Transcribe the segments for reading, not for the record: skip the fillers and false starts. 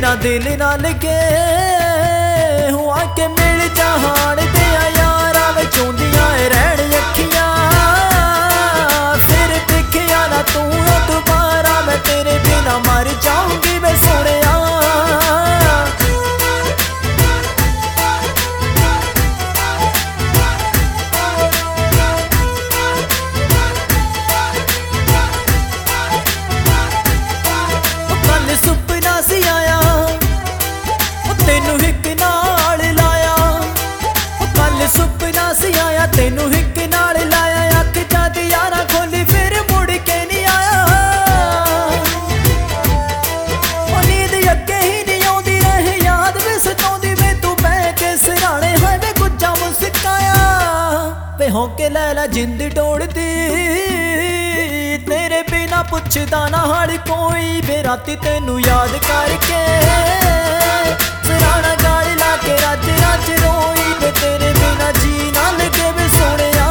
बिना दिल ना लगे हूँ आके मिल जहान दिया यारा वे चौंदियां रहन अखियां फिर दिखिया ना तू दोबारा मैं तेरे बिना मर जाऊंगी वे सोहणिया। सुपना सी आया तेनू हिक नाल लाया, कल सुपना सी आया तेनू हिक नाल लाया, अख जद यारा खोली फिर मुड़ के नहीं आया। नींद अगे ही नहीं आउंदी रहे याद वे सताउंदी वे तू बह के सिराणे हाय वे गुज्जा मुस्काया वे होके लैला जिंद तोड़दी तेरे बिना पुछदा ना हाल कोई वे राती तेनू याद करके सिराना गाल ला के रज रज रोई वे तेरे बिना जी ना लगे वे सोहणिया।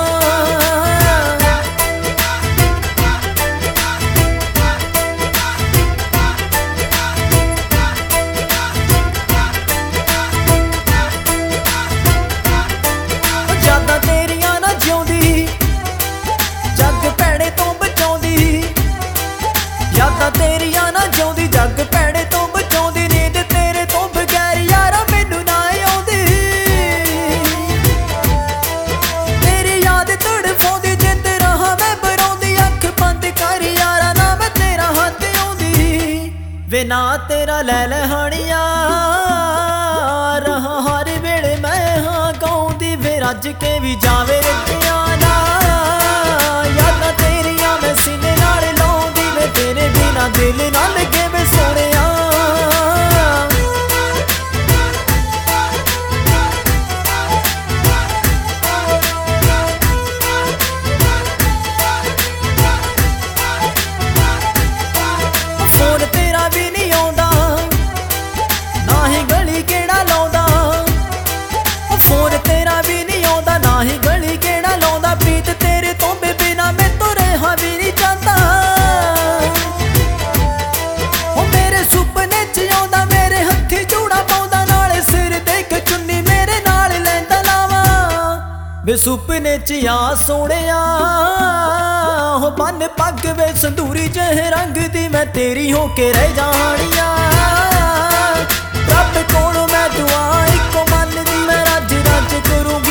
यादां तेरियां ना जिउंदी जग भैणे तो बचाउंदी, यादां तेरियां ना जिउंदी जग भैणे तो बचाउंदी, नींद तेरे तो बगैर यारा मैनू ना आउंदी। तेरी याद तड़फाउंदी जिंद रहा मैं बरौंदी, अख बंद कर यारा ना मैं तेरा हथ आउंदी वे ना तेरा लै लहानिया रहा हर वेले मैं हाँ गाउंदी वे रज के भी जावे रखिया ना यादां तेरियां मैं सीने नाल लाउंदी वे तेरे बिना दिल ना लगे वे सोहणिया। फोन तेरा भी नहीं आउंदा ना ही गली केड़ा लाउंदा, फोन तेरा भी नहीं आउंदा ना ही गली केड़ा लाउंदा, प्रीत तेरे तो बिना मैं तो रहा भी नहीं चाहता। मेरे सुपने च आउंदा मेरे हत्थी चूड़ा पाउंदा नाले सिर ते इक चुन्नी मेरे नाल लैंदा लावा वे सुपने च आ सोहणिया हो बन पग वे संदूरी जह रंग दी मैं तेरी होके रह जानिया। रब कोलों मैं दुआ इको मन दी मैं रज रज करूं